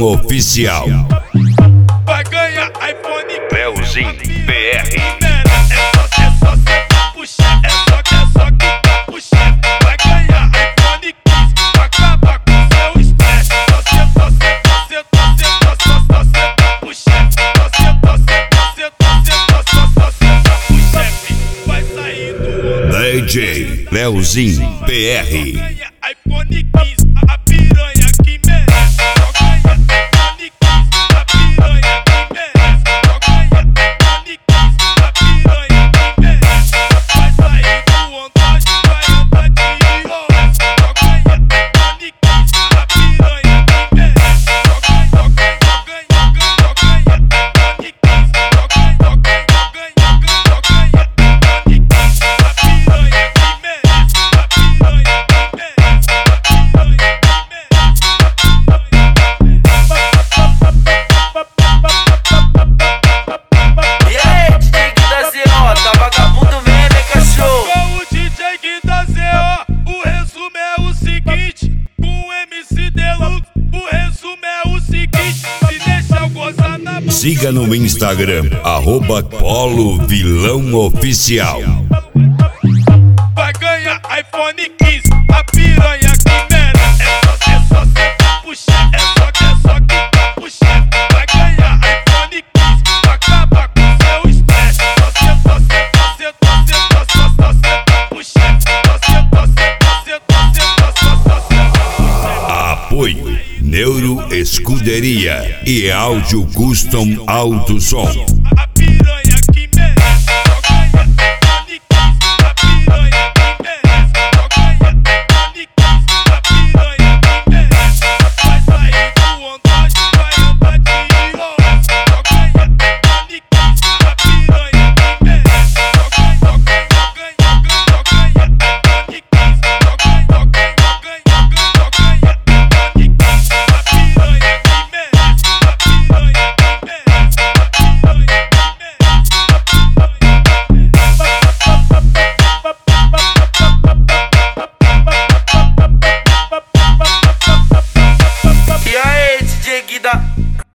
Oficial. Vai ganhar iPhone Leozinho BR. É só cê puxar, é só que puxar. Vai ganhar iPhone 15, pra acabar com seu estresse. Só cê puxar. Vai sair do DJ Leozinho BR. ganha iPhone 15, a piranha que merece. Só ganha iPhone 15, a piranha que merece. Só ganha iPhone 15, a piranha que merece. Vai sair do Android, vai andar de iOS. Só ganha iPhone 15, a piranha que merece. Só ganha iPhone 15, só ganha iPhone 15, a piranha que merece. A piranha que merece. E aí, DJ da ZO, tá vagabundo mesmo, hein, cachorro? Com o DJ que dá ZO, o resumo é o seguinte. Com o MC Deluxe, o resumo é o seguinte. Se deixa eu gozar na boca. Siga no Instagram, @Polo Vilão Oficial. Vai ganhar iPhone 15, a piranha que merece. É só cê puxar, é só que puxar. Vai ganhar iPhone 15, pra acabar com seu estresse. Só cê puxar. Apoio Neuro Escuderia e Áudio Custom Alto Som.